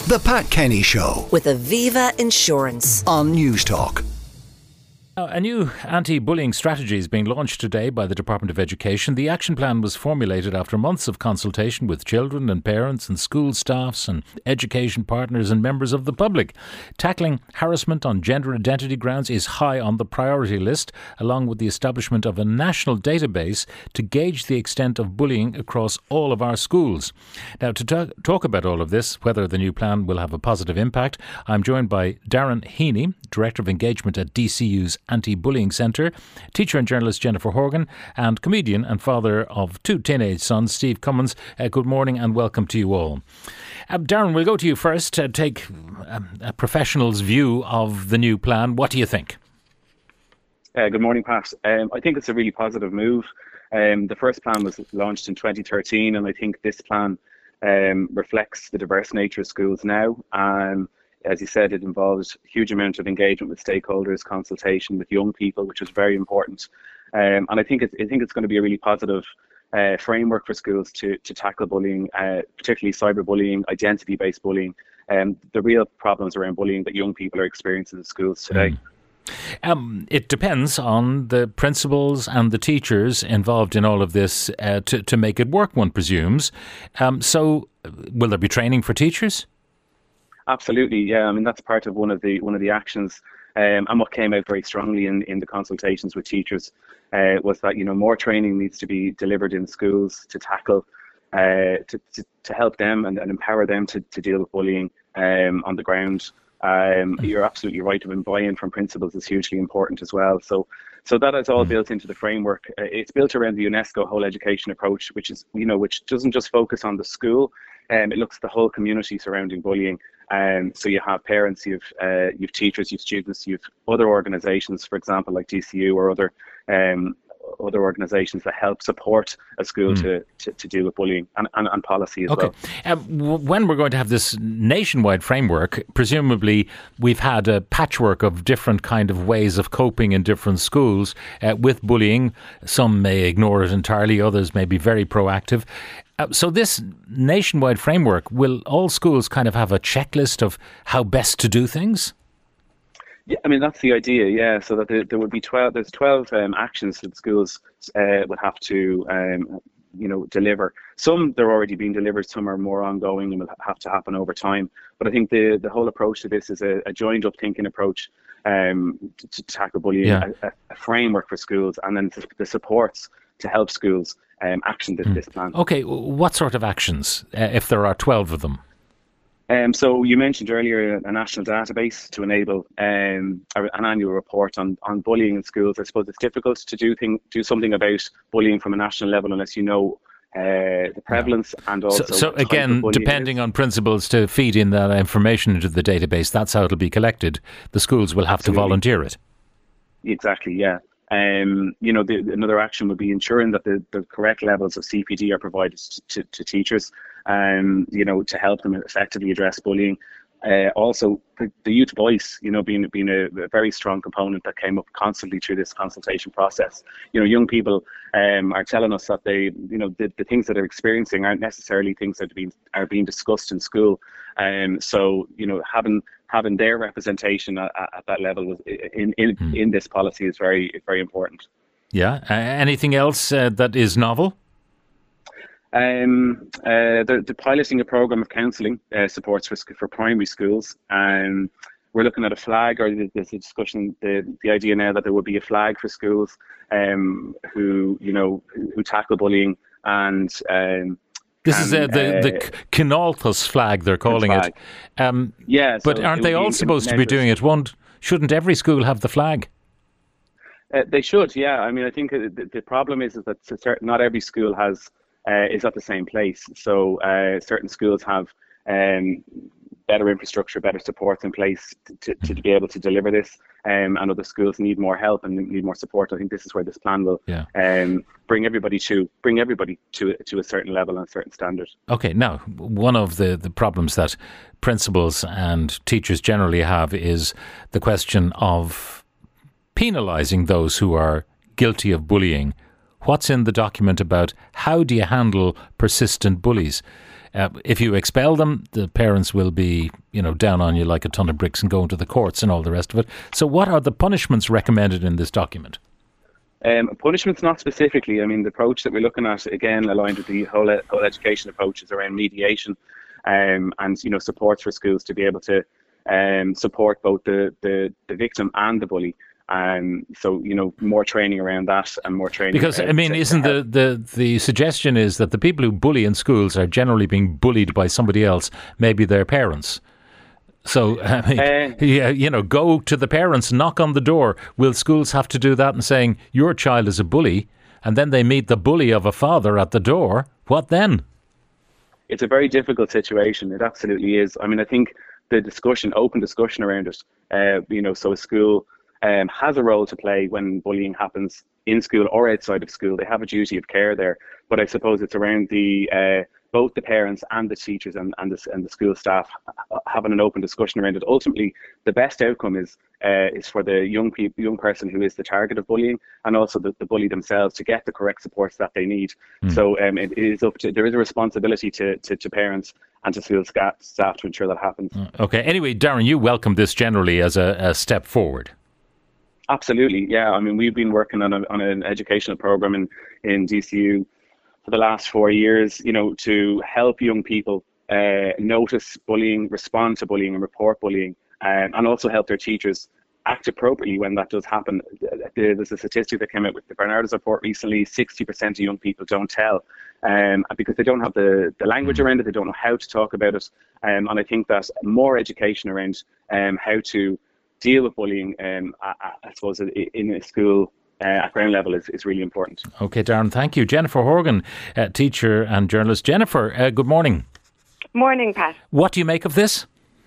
The Pat Kenny Show with Aviva Insurance on News Talk. A new anti-bullying strategy is being launched today by the Department of Education. The action plan was formulated after months of consultation with children and parents and school staffs and education partners and members of the public. Tackling harassment on gender identity grounds is high on the priority list, along with the establishment of a national database to gauge the extent of bullying across all of our schools. Now, to talk about all of this, whether the new plan will have a positive impact, I'm joined by Darren Heaney, Director of Engagement at DCU's Anti-Bullying Centre, teacher and journalist Jennifer Horgan, and comedian and father of two teenage sons, Steve Cummins. Good morning and welcome to you all. Darren, we'll go to you first to take a professional's view of the new plan. What do you think? Good morning, Pat. I think it's a really positive move. The first plan was launched in 2013, and I think this plan reflects the diverse nature of schools now. As you said, it involves a huge amount of engagement with stakeholders, consultation with young people, which is very important. And I think it's going to be a really positive framework for schools to tackle bullying, particularly cyberbullying, identity-based bullying, the real problems around bullying that young people are experiencing in schools today. It depends on the principals and the teachers involved in all of this to make it work, one presumes. So will there be training for teachers? Absolutely, yeah. I mean, that's part of one of the actions, and what came out very strongly in the consultations with teachers was that more training needs to be delivered in schools to tackle, to help them and empower them to deal with bullying on the ground. You're absolutely right. Buy-in from principals is hugely important as well. So that is all built into the framework. It's built around the UNESCO whole education approach, which is which doesn't just focus on the school. It looks at the whole community surrounding bullying. So you have parents, you've teachers, you've students, you've other organisations, for example, like DCU or other organisations that help support a school to deal with bullying and policy as well. When we're going to have this nationwide framework, presumably we've had a patchwork of different kind of ways of coping in different schools with bullying. Some may ignore it entirely, others may be very proactive. So this nationwide framework, will all schools kind of have a checklist of how best to do things? Yeah, I mean, that's the idea, yeah. So that there would be 12 actions that schools would have to, deliver. Some, they're already being delivered, some are more ongoing and will have to happen over time. But I think the whole approach to this is a joined up thinking approach to tackle bullying, a framework for schools, and then the supports to help schools action this plan. Okay, what sort of actions, if there are 12 of them? So you mentioned earlier a national database to enable an annual report on bullying in schools. I suppose it's difficult to do something about bullying from a national level unless you know the prevalence and also... So again, depending on principals to feed in that information into the database, that's how it'll be collected. The schools will have to volunteer it. Exactly, yeah. Another action would be ensuring that the correct levels of CPD are provided to teachers, to help them effectively address bullying. Also, the youth voice, being a very strong component that came up constantly through this consultation process. Young people are telling us that the things that they're experiencing aren't necessarily things that are being discussed in school. So having their representation at that level in this policy is very, very important. Yeah. Anything else that is novel? The piloting a program of counselling supports for primary schools. We're looking at a flag, or there's a discussion, the idea now that there would be a flag for schools who tackle bullying and. This is the Kinalthus flag, they're calling it. But aren't they all supposed to be doing it? Shouldn't every school have the flag? They should, yeah. I mean, I think the problem is that not every school is at the same place. So certain schools have better infrastructure, better supports in place to be able to deliver this, and other schools need more help and need more support. I think this is where this plan will bring everybody to a certain level and a certain standard. Okay, now one of the problems that principals and teachers generally have is the question of penalising those who are guilty of bullying. What's in the document about how do you handle persistent bullies? If you expel them, the parents will be, down on you like a ton of bricks and going to the courts and all the rest of it. So what are the punishments recommended in this document? Punishments, not specifically. I mean, the approach that we're looking at, again, aligned with the whole education approach, is around mediation and, supports for schools to be able to support both the victim and the bully. So, more training around that and more training. Because, isn't the suggestion is that the people who bully in schools are generally being bullied by somebody else, maybe their parents. So, go to the parents, knock on the door. Will schools have to do that and saying, your child is a bully, and then they meet the bully of a father at the door? What then? It's a very difficult situation. It absolutely is. I mean, I think the open discussion around it, so a school has a role to play when bullying happens in school or outside of school. They have a duty of care there. But I suppose it's around both the parents and the teachers and the school staff having an open discussion around it. Ultimately, the best outcome is for the young person who is the target of bullying, and also the bully themselves, to get the correct supports that they need. So it is there is a responsibility to parents and to school staff to ensure that happens. Okay. Anyway, Darren, you welcome this generally as a step forward. Absolutely, yeah. I mean, we've been working on an educational program in DCU for the last 4 years, to help young people notice bullying, respond to bullying and report bullying, and also help their teachers act appropriately when that does happen. There's a statistic that came out with the Barnardo's report recently. 60% of young people don't tell because they don't have the language around it, they don't know how to talk about it. And I think that more education around how to deal with bullying, I suppose, in a school at ground level is really important. Okay, Darren, thank you. Jennifer Horgan, teacher and journalist. Jennifer, good morning. Morning, Pat. What do you make of this?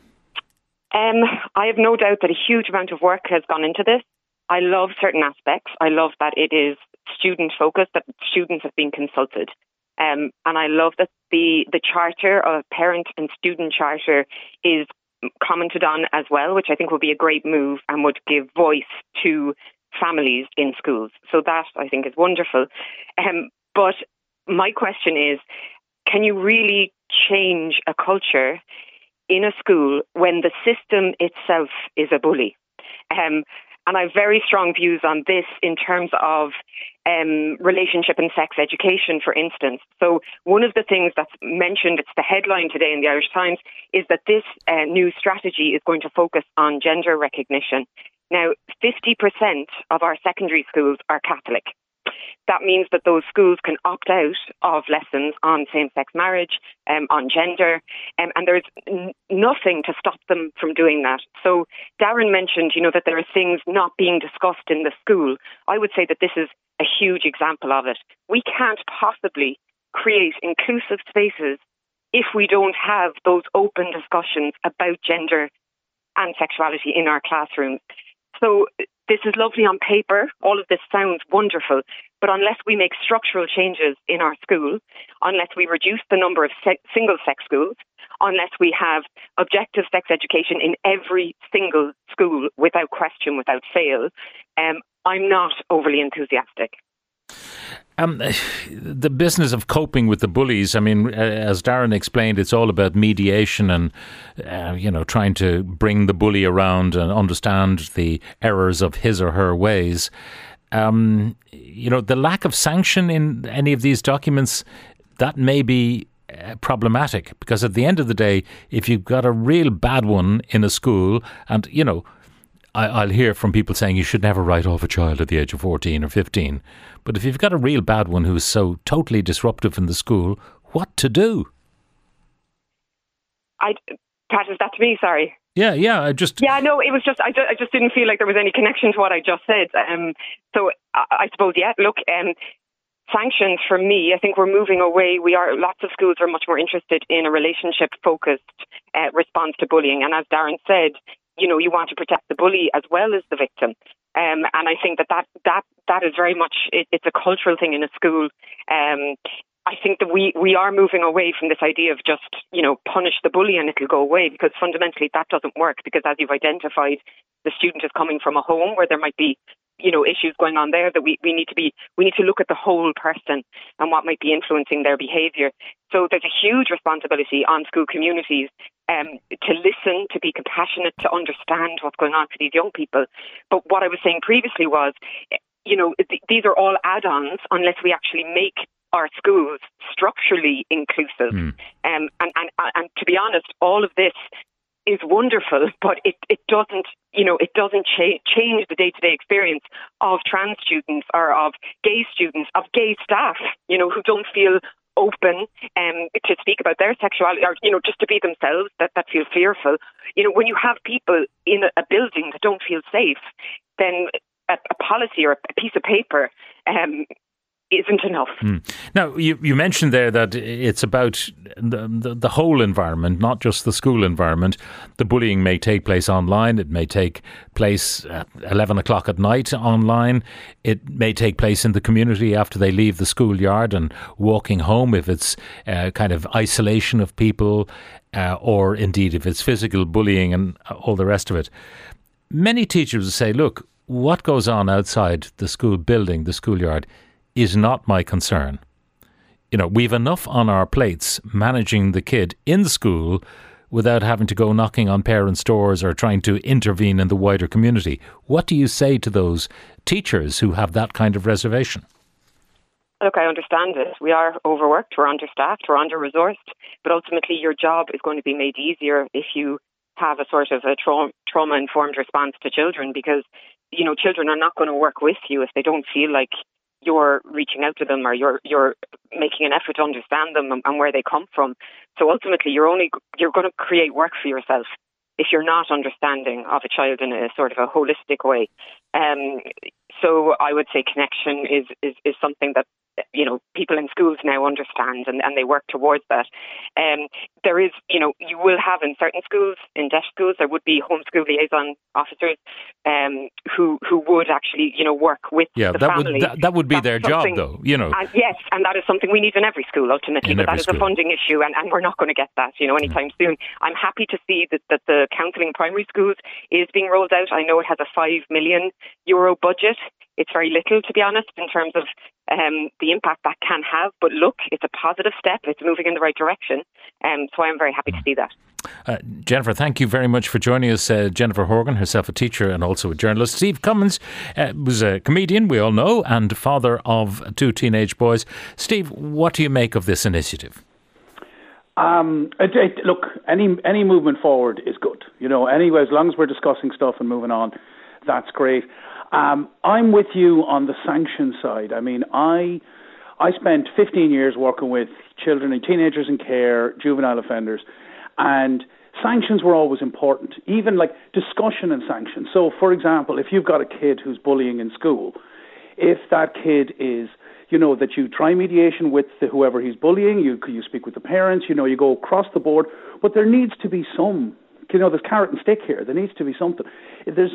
I have no doubt that a huge amount of work has gone into this. I love certain aspects. I love that it is student-focused, that students have been consulted. And I love that the charter, a parent and student charter, is commented on as well, which I think would be a great move and would give voice to families in schools. So that, I think, is wonderful. But my question is, can you really change a culture in a school when the system itself is a bully? And I have very strong views on this in terms of relationship and sex education, for instance. So one of the things that's mentioned, it's the headline today in the Irish Times, is that this new strategy is going to focus on gender recognition. Now, 50% of our secondary schools are Catholic. That means that those schools can opt out of lessons on same-sex marriage, on gender, and there's nothing to stop them from doing that. So Darren mentioned, that there are things not being discussed in the school. I would say that this is a huge example of it. We can't possibly create inclusive spaces if we don't have those open discussions about gender and sexuality in our classrooms. So this is lovely on paper. All of this sounds wonderful. But unless we make structural changes in our school, unless we reduce the number of single-sex schools, unless we have objective sex education in every single school without question, without fail, I'm not overly enthusiastic. The business of coping with the bullies, as Darren explained, it's all about mediation and, trying to bring the bully around and understand the errors of his or her ways. The lack of sanction in any of these documents, that may be problematic, because at the end of the day, if you've got a real bad one in a school, and, I'll hear from people saying you should never write off a child at the age of 14 or 15. But if you've got a real bad one who's so totally disruptive in the school, what to do? Pat, is that to me? Sorry. Yeah, it was just, I just didn't feel like there was any connection to what I just said. So I suppose, sanctions for me, I think we're moving away. Lots of schools are much more interested in a relationship-focused response to bullying. And as Darren said, you want to protect the bully as well as the victim. And I think that is very much, it's a cultural thing in a school. I think that we are moving away from this idea of just, punish the bully and it'll go away, because fundamentally that doesn't work, because as you've identified, the student is coming from a home where there might be, issues going on there, that we need to look at the whole person and what might be influencing their behaviour. So there's a huge responsibility on school communities to listen, to be compassionate, to understand what's going on for these young people. But what I was saying previously was, these are all add-ons unless we actually make our schools structurally inclusive. And to be honest, all of this is wonderful, but it doesn't change the day-to-day experience of trans students or of gay students, of gay staff, who don't feel open to speak about their sexuality, or just to be themselves, that feel fearful. When you have people in a building that don't feel safe, then a policy or a piece of paper isn't enough. Now, you mentioned there that it's about the whole environment, not just the school environment. The bullying may take place online. It may take place at 11 o'clock at night online. It may take place in the community after they leave the schoolyard and walking home, if it's kind of isolation of people, or indeed if it's physical bullying and all the rest of it. Many teachers say, look, what goes on outside the school building, the schoolyard, is not my concern. We've enough on our plates managing the kid in school without having to go knocking on parents' doors or trying to intervene in the wider community. What do you say to those teachers who have that kind of reservation? Look, I understand this. We are overworked, we're understaffed, we're under-resourced, but ultimately your job is going to be made easier if you have a sort of a trauma-informed response to children, because, children are not going to work with you if they don't feel like you're reaching out to them or you're making an effort to understand them and where they come from. So ultimately, you're going to create work for yourself if you're not understanding of a child in a sort of a holistic way. So I would say connection is something that people in schools now understand, and they work towards that. There is, you will have in certain schools, in deaf schools, there would be homeschool liaison officers who would actually, work with the family. That would be their job, though, And yes, and that is something we need in every school, ultimately, but that is a funding issue, and we're not going to get that, anytime soon. I'm happy to see that the counselling in primary schools is being rolled out. I know it has a €5 million budget. It's very little, to be honest, in terms of the impact that can have. But look, it's a positive step. It's moving in the right direction. So I'm very happy to see that. Jennifer, thank you very much for joining us. Jennifer Horgan, herself a teacher and also a journalist. Steve Cummins was a comedian, we all know, and father of 2 teenage boys. Steve, what do you make of this initiative? Look, any movement forward is good. Anyway, as long as we're discussing stuff and moving on, that's great. I'm with you on the sanction side. I mean, I spent 15 years working with children and teenagers in care, juvenile offenders, and sanctions were always important, even like discussion and sanctions. So, for example, if you've got a kid who's bullying in school, if that kid is, that you try mediation with whoever he's bullying, you speak with the parents, you go across the board, but there needs to be some, there's carrot and stick here. There needs to be something. There's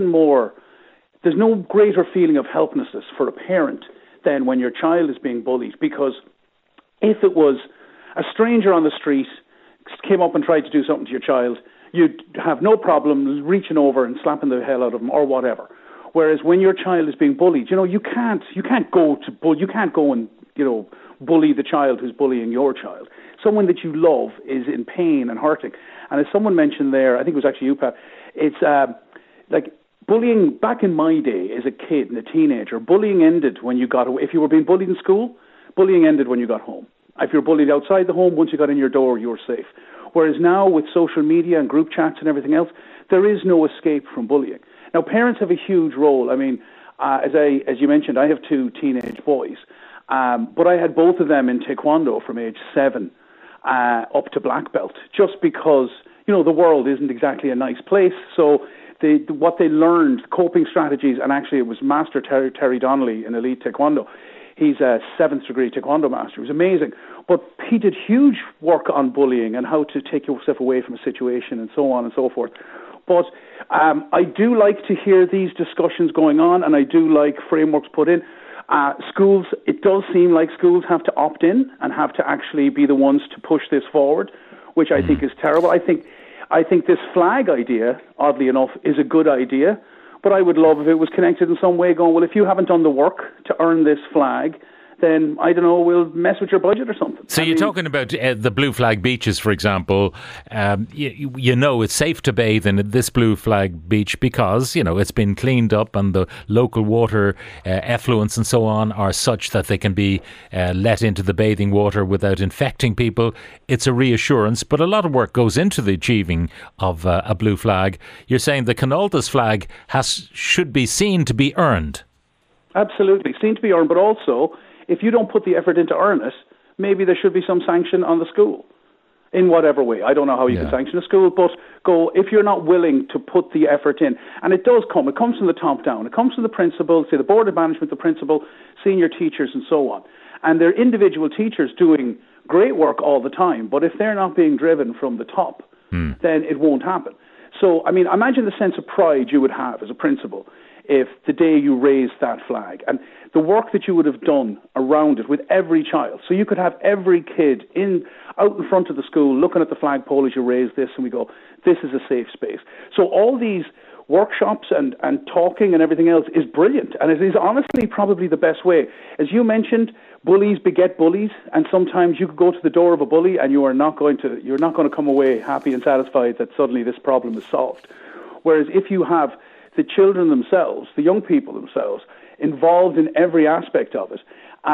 no greater feeling of helplessness for a parent than when your child is being bullied, because if it was a stranger on the street came up and tried to do something to your child, you'd have no problem reaching over and slapping the hell out of them or whatever. Whereas when your child is being bullied, you can't go and bully the child who's bullying your child. Someone that you love is in pain and hurting. And as someone mentioned there, I think it was actually you, Pat, it's like bullying back in my day as a kid and a teenager, bullying ended when you got away. If you were being bullied in school, bullying ended when you got home. If you were bullied outside the home, once you got in your door, you were safe. Whereas now with social media and group chats and everything else, there is no escape from bullying. Now, parents have a huge role. I mean, as you mentioned, I have 2 teenage boys, but I had both of them in Taekwondo from age 7 up to black belt, just because, the world isn't exactly a nice place. So what they learned, coping strategies, and actually it was Master Terry Donnelly in Elite Taekwondo. He's a 7th degree Taekwondo master. He was amazing. But he did huge work on bullying and how to take yourself away from a situation and so on and so forth. But I do like to hear these discussions going on, and I do like frameworks put in. Schools, it does seem like schools have to opt in and have to actually be the ones to push this forward, which I think is terrible. I think this flag idea, oddly enough, is a good idea, but I would love if it was connected in some way, going, well, if you haven't done the work to earn this flag, then, I don't know, we'll mess with your budget or something. So you're talking about the blue flag beaches, for example. You know it's safe to bathe in this blue flag beach because, you know, it's been cleaned up and the local water effluents and so on are such that they can be let into the bathing water without infecting people. It's a reassurance, but a lot of work goes into the achieving of a blue flag. You're saying the Canoltas flag should be seen to be earned. Absolutely, seen to be earned, but also, if you don't put the effort in to earn it, maybe there should be some sanction on the school in whatever way. I don't know how you can sanction a school, but if you're not willing to put the effort in. And it comes from the top down. It comes from the principal, say the board of management, the principal, senior teachers and so on. And they're individual teachers doing great work all the time, but if they're not being driven from the top, then it won't happen. So, I mean, imagine the sense of pride you would have as a principal if the day you raised that flag and the work that you would have done around it with every child. So you could have every kid out in front of the school looking at the flagpole as you raise this and we go, this is a safe space. So all these workshops and talking and everything else is brilliant, and it is honestly probably the best way. As you mentioned, bullies beget bullies, and sometimes you could go to the door of a bully and you're not going to come away happy and satisfied that suddenly this problem is solved. Whereas if you have the children themselves, the young people themselves, involved in every aspect of it,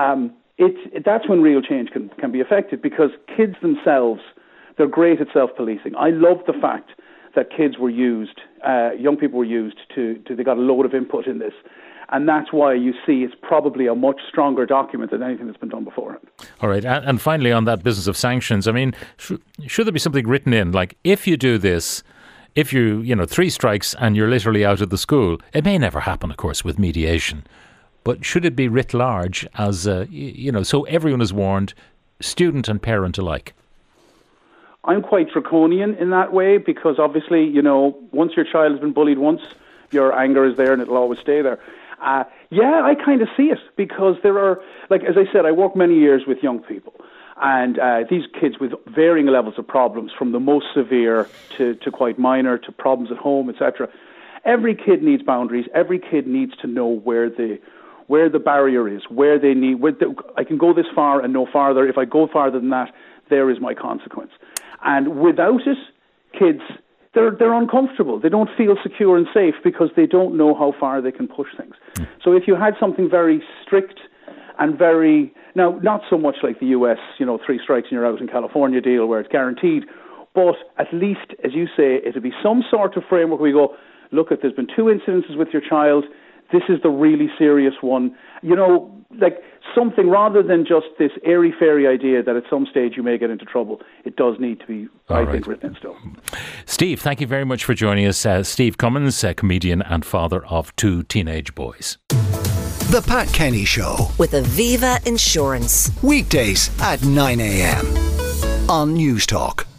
that's when real change can be effective, because kids themselves, they're great at self-policing. I love the fact that kids were used, young people were used they got a load of input in this. And that's why you see it's probably a much stronger document than anything that's been done before. All right. And finally, on that business of sanctions, I mean, should there be something written in, like, if you do this, if you 3 strikes and you're literally out of the school? It may never happen, of course, with mediation. But should it be writ large as, so everyone is warned, student and parent alike? I'm quite draconian in that way because obviously, once your child has been bullied once, your anger is there and it'll always stay there. I kind of see it because there are, like, as I said, I work many years with young people. And these kids with varying levels of problems, from the most severe to quite minor, to problems at home, etc. Every kid needs boundaries. Every kid needs to know where the barrier is, I can go this far and no farther. If I go farther than that, there is my consequence. And without it, kids, they're uncomfortable. They don't feel secure and safe because they don't know how far they can push things. So if you had something very strict and very... Now, not so much like the US, 3 strikes and you're out in California deal where it's guaranteed, but at least, as you say, it'll be some sort of framework where we go, look, there's been 2 incidences with your child, this is the really serious one. Like something rather than just this airy-fairy idea that at some stage you may get into trouble. It does need to be, I think, written in stone. Steve, thank you very much for joining us. Steve Cummins, comedian and father of 2 teenage boys. The Pat Kenny Show with Aviva Insurance. Weekdays at 9 a.m. on News Talk.